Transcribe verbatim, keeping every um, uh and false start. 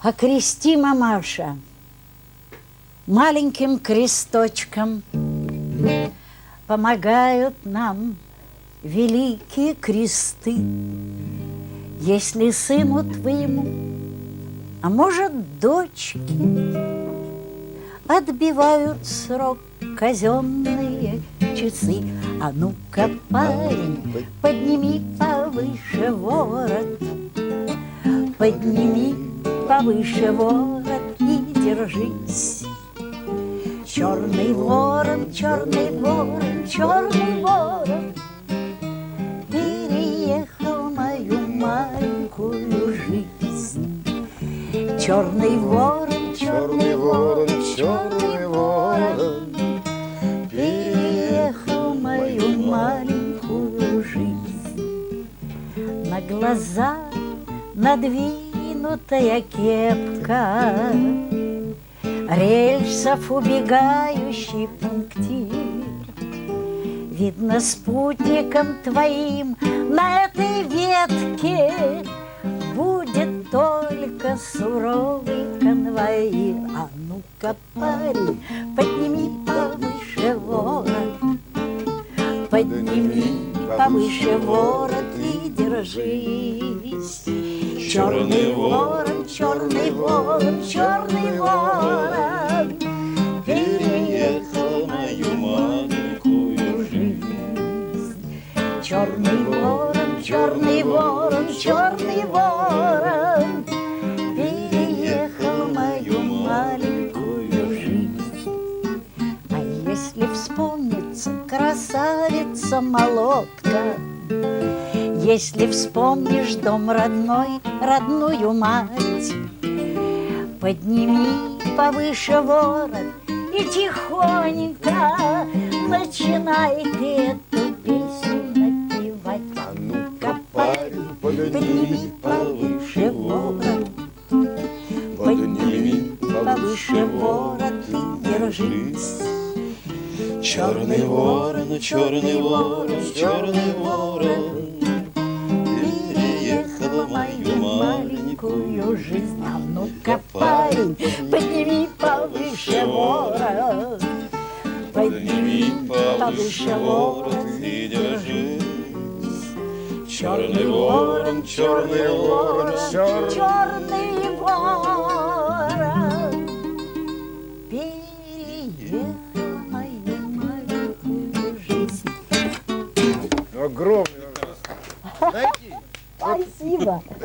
Окрести, мамаша, маленьким кресточком помогают нам великие кресты. Если сыну твоему, а может, дочке, отбивают срок казенные часы. А ну-ка, парень, подними повыше ворот, подними повыше ворот и держись. Черный ворон, черный ворон, черный ворон переехал мою маленькую жизнь. Черный ворон, черный ворон, черный ворон переехал мою маленькую жизнь. На глаза надвинутая кепка, рельсов убегающий пунктир. Видно, спутником твоим на этой ветке будет только суровый конвоир. А ну-ка, парень, подними повыше ворот, подними повыше ворот и держись. Черный ворон, черный ворон, черный ворон переехал мою маленькую жизнь. Черный ворон, черный ворон, черный ворон переехал мою маленькую жизнь. А если вспомнится красавица молодка, если вспомнишь дом родной, родную мать, подними повыше ворот и тихонько начинай эту песню напевать. А ну-ка, парень, подними повыше ворот, подними повыше ворот и держись. Черный ворон, черный ворон, черный ворон переехал мою маленькую жизнь. А ну-ка, парень, подними повыше ворот, подними повыше ворот и держись. Черный ворон, черный ворон, черный ворон переехал мою маленькую жизнь. Огромный. Спасибо.